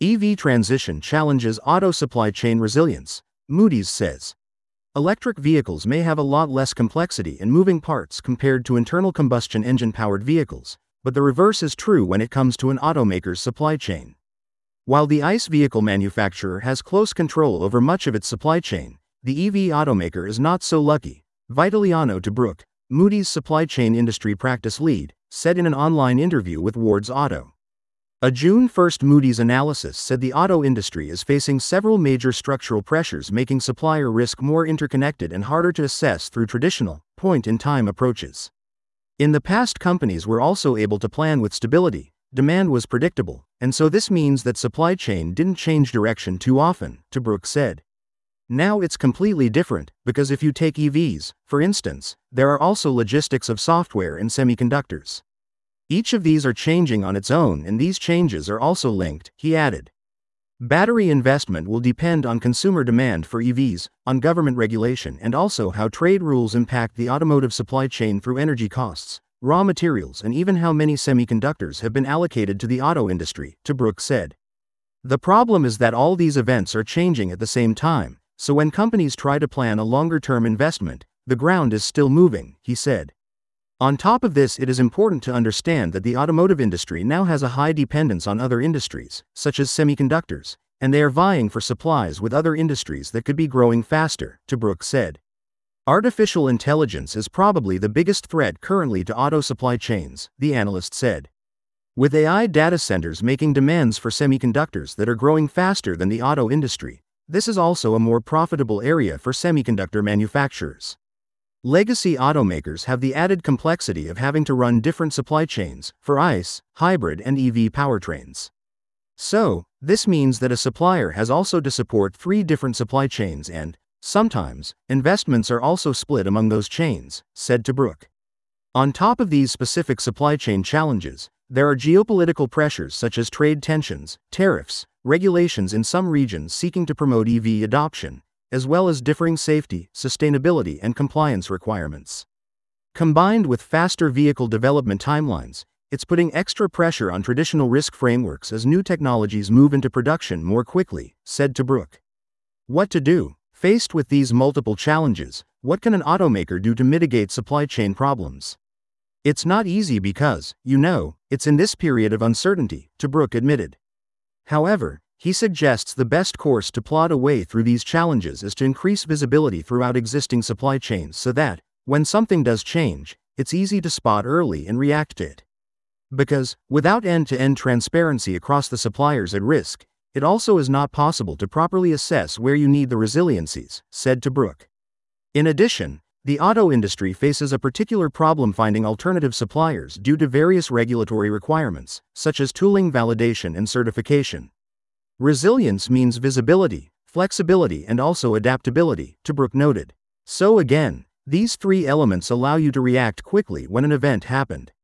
EV transition challenges auto supply chain resilience, Moody's says. Electric vehicles may have a lot less complexity and moving parts compared to internal combustion engine-powered vehicles, but the reverse is true when it comes to an automaker's supply chain. While the ICE vehicle manufacturer has close control over much of its supply chain, the EV automaker is not so lucky, Vitaliano Tobruk, Moody's supply chain industry practice lead, said in an online interview with Ward's Auto. A June 1 Moody's analysis said the auto industry is facing several major structural pressures, making supplier risk more interconnected and harder to assess through traditional, point-in-time approaches. In the past, companies were also able to plan with stability, demand was predictable, and so this means that supply chain didn't change direction too often, Tobruk said. Now it's completely different, because if you take EVs, for instance, there are also logistics of software and semiconductors. Each of these are changing on its own, and these changes are also linked, he added. Battery investment will depend on consumer demand for EVs, on government regulation, and also how trade rules impact the automotive supply chain through energy costs, raw materials, and even how many semiconductors have been allocated to the auto industry, Tobruk said. The problem is that all these events are changing at the same time, so when companies try to plan a longer-term investment, the ground is still moving, he said. On top of this, it is important to understand that the automotive industry now has a high dependence on other industries, such as semiconductors, and they are vying for supplies with other industries that could be growing faster, Tobruk said. Artificial intelligence is probably the biggest threat currently to auto supply chains, the analyst said. With AI data centers making demands for semiconductors that are growing faster than the auto industry, this is also a more profitable area for semiconductor manufacturers. Legacy automakers have the added complexity of having to run different supply chains for ICE, hybrid, and EV powertrains. So, this means that a supplier has also to support 3 different supply chains and, sometimes, investments are also split among those chains, said Tobruk. On top of these specific supply chain challenges, there are geopolitical pressures such as trade tensions, tariffs, regulations in some regions seeking to promote EV adoption, as well as differing safety, sustainability, and compliance requirements. Combined with faster vehicle development timelines, it's putting extra pressure on traditional risk frameworks as new technologies move into production more quickly, said Tobruk. What to do? Faced with these multiple challenges, what can an automaker do to mitigate supply chain problems? It's not easy because, it's in this period of uncertainty, Tobruk admitted. However, he suggests the best course to plot a way through these challenges is to increase visibility throughout existing supply chains so that, when something does change, it's easy to spot early and react to it. Because, without end-to-end transparency across the suppliers at risk, it also is not possible to properly assess where you need the resiliencies, said Tobruk. In addition, the auto industry faces a particular problem finding alternative suppliers due to various regulatory requirements, such as tooling validation and certification. Resilience means visibility, flexibility, and also adaptability, Tobruk noted. So again, these 3 elements allow you to react quickly when an event happened.